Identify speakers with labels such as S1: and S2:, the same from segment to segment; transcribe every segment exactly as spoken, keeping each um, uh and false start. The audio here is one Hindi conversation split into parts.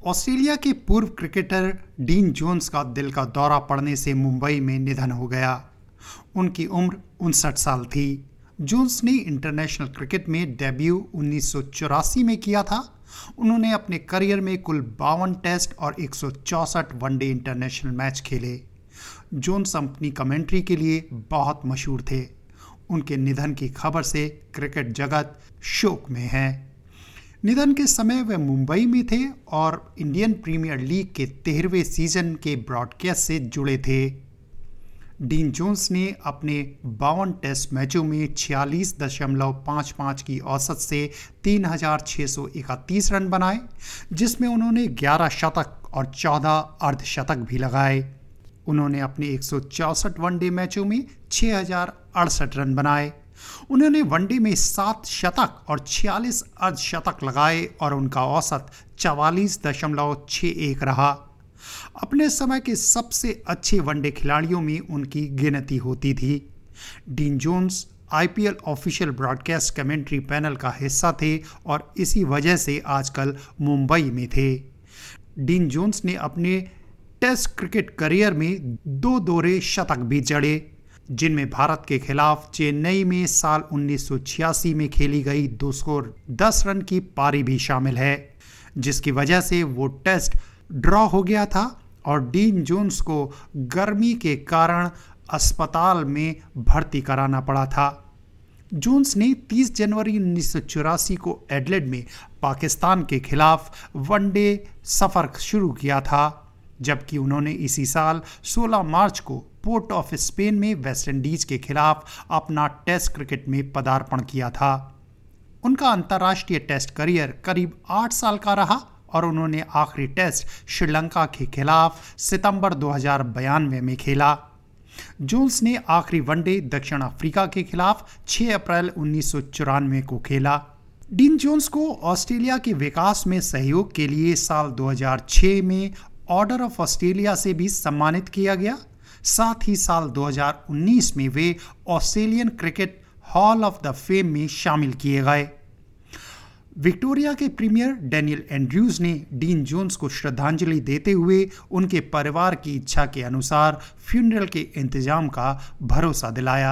S1: ऑस्ट्रेलिया के पूर्व क्रिकेटर डीन जोन्स का दिल का दौरा पड़ने से मुंबई में निधन हो गया। उनकी उम्र उनसठ साल थी। जोन्स ने इंटरनेशनल क्रिकेट में डेब्यू उन्नीस सौ चौरासी में किया था। उन्होंने अपने करियर में कुल बावन टेस्ट और एक सौ चौसठ वनडे इंटरनेशनल मैच खेले। जोन्स अपनी कमेंट्री के लिए बहुत मशहूर थे। उनके निधन की खबर से क्रिकेट जगत शोक में है। निधन के समय वे मुंबई में थे और इंडियन प्रीमियर लीग के तेरहवें सीजन के ब्रॉडकास्ट से जुड़े थे। डीन जोन्स ने अपने बावन टेस्ट मैचों में छियालीस दशमलव पाँच पाँच की औसत से तीन हज़ार छह सौ इकतीस रन बनाए, जिसमें उन्होंने ग्यारह शतक और चौदह अर्धशतक भी लगाए। उन्होंने अपने एक सौ चौसठ वनडे मैचों में छह हज़ार अड़सठ रन बनाए। उन्होंने वनडे में सात शतक और छियालीस अर्धशतक लगाए और उनका औसत चवालीस दशमलव छह एक रहा। अपने समय के सबसे अच्छे वनडे खिलाड़ियों में उनकी गिनती होती थी। Dean Jones IPL official broadcast commentary panel का हिस्सा थे और इसी वजह से आजकल मुंबई में थे। डीन जोन्स ने अपने टेस्ट क्रिकेट करियर में दो दोहरे शतक भी जड़े, जिनमें भारत के खिलाफ चेन्नई में साल उन्नीस सौ छियासी में खेली गई दो सौ दस रन की पारी भी शामिल है, जिसकी वजह से वो टेस्ट ड्रॉ हो गया था और डीन जोन्स को गर्मी के कारण अस्पताल में भर्ती कराना पड़ा था। जोन्स ने तीस जनवरी उन्नीस सौ चौरासी को एडिलेड में पाकिस्तान के खिलाफ वनडे सफ़र शुरू किया था, जबकि उन्होंने इसी साल सोलह मार्च को पोर्ट ऑफ स्पेन में वेस्टइंडीज के खिलाफ अपना टेस्ट क्रिकेट में पदार्पण किया था। उनका अंतर्राष्ट्रीय टेस्ट करियर करीब आठ साल का रहा और उन्होंने आखिरी टेस्ट श्रीलंका के खिलाफ सितंबर दो हज़ार बानवे में खेला। जोन्स ने आखिरी वनडे दक्षिण अफ्रीका के खिलाफ छह अप्रैल उन्नीस सौ चौरानवे को खेला। डीन जोन्स को ऑस्ट्रेलिया के विकास में सहयोग के लिए साल दो हज़ार छह में ऑर्डर ऑफ ऑस्ट्रेलिया से भी सम्मानित किया गया। साथ ही साल दो हज़ार उन्नीस में वे Australian cricket hall of the fame में शामिल किए गए। विक्टोरिया के प्रीमियर डैनियल एंड्रयूज ने डीन जोन्स को श्रद्धांजलि देते हुए उनके परिवार की इच्छा के अनुसार फ्यूनरल के इंतजाम का भरोसा दिलाया।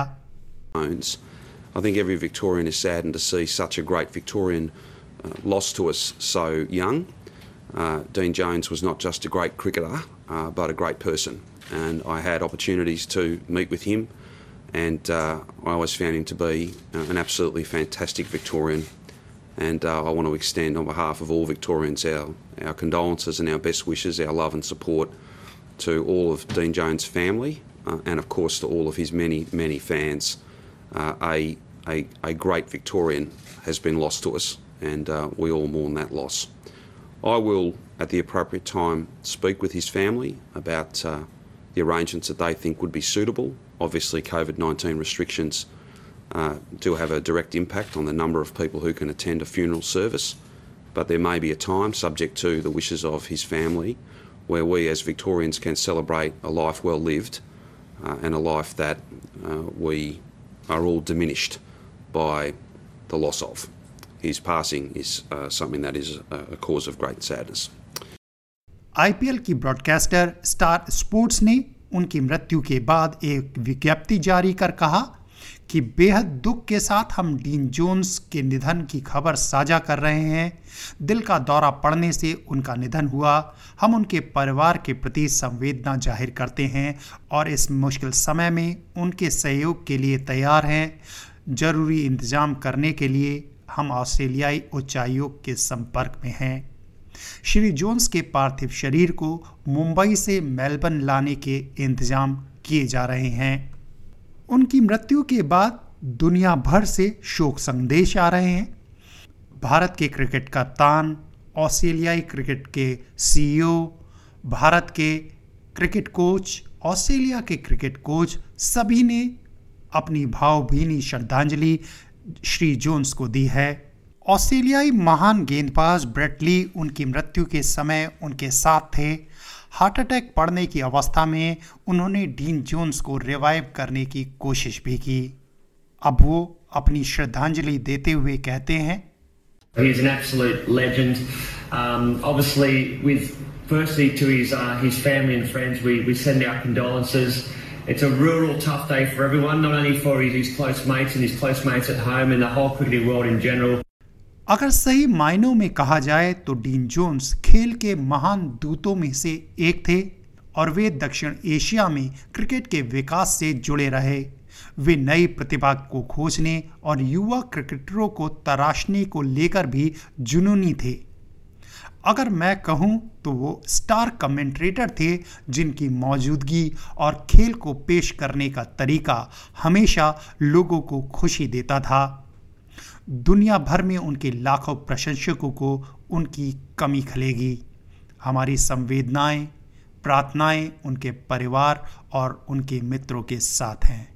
S2: I think every Victorian is saddened to see such a great Victorian uh, lost to us so young. Uh, Dean Jones was not just a great cricketer, uh, but a great person. And I had opportunities to meet with him, and uh, I always found him to be uh, an absolutely fantastic Victorian. And uh, I want to extend on behalf of all Victorians our, our condolences and our best wishes, our love and support to all of Dean Jones' family, uh, and of course to all of his many, many fans. Uh, a, a, a great Victorian has been lost to us, and uh, we all mourn that loss. I will, at the appropriate time, speak with his family about uh, the arrangements that they think would be suitable. Obviously, COVID nineteen restrictions uh, do have a direct impact on the number of people who can attend a funeral service, but there may be a time, subject to the wishes of his family, where we as Victorians can celebrate a life well lived uh, and a life that uh, we are all diminished by the loss of. His passing is uh, something that is a, a cause of great sadness.
S1: IPL की ब्रॉडकास्टर स्टार स्पोर्ट्स ने उनकी मृत्यु के बाद एक विज्ञप्ति जारी कर कहा कि बेहद दुख के साथ हम डीन जोन्स के निधन की खबर साझा कर रहे हैं। दिल का दौरा पड़ने से उनका निधन हुआ। हम उनके परिवार के प्रति संवेदना जाहिर करते हैं और इस मुश्किल समय में उनके सहयोग के लिए तैयार हैं। जरूरी इंतजाम करने के लिए हम ऑस्ट्रेलियाई उच्चायोग के संपर्क में हैं। श्री जोन्स के पार्थिव शरीर को मुंबई से मेलबर्न लाने के इंतजाम किए जा रहे हैं। उनकी मृत्यु के बाद दुनिया भर से शोक संदेश आ रहे हैं। भारत के क्रिकेट कप्तान, ऑस्ट्रेलियाई क्रिकेट के सीईओ, भारत के क्रिकेट कोच, ऑस्ट्रेलिया के क्रिकेट कोच, सभी ने अपनी भावभीनी श्रद्धांजलि श्री जोन्स को दी है। ऑस्ट्रेलियाई महान गेंदबाज ब्रेट ली उनकी मृत्यु के समय उनके साथ थे। हार्ट अटैक पड़ने की अवस्था में उन्होंने डीन जोन्स को रिवाइव करने की कोशिश भी की। अब वो अपनी श्रद्धांजलि देते हुए कहते हैं,
S3: He is an absolute legend. Um, obviously, with firstly to his uh, his family and friends, we we send our condolences. It's a real, real tough day for everyone, not only for his, his close mates and his close mates at home and the whole cricketing world in general.
S1: अगर सही मायनों में कहा जाए तो डीन जोन्स खेल के महान दूतों में से एक थे और वे दक्षिण एशिया में क्रिकेट के विकास से जुड़े रहे। वे नई प्रतिभा को खोजने और युवा क्रिकेटरों को तराशने को लेकर भी जुनूनी थे। अगर मैं कहूं तो वो स्टार कमेंटेटर थे जिनकी मौजूदगी और खेल को पेश करने का तरीका हमेशा लोगों को खुशी देता था। दुनिया भर में उनके लाखों प्रशंसकों को उनकी कमी खलेगी। हमारी संवेदनाएं, प्रार्थनाएं उनके परिवार और उनके मित्रों के साथ हैं।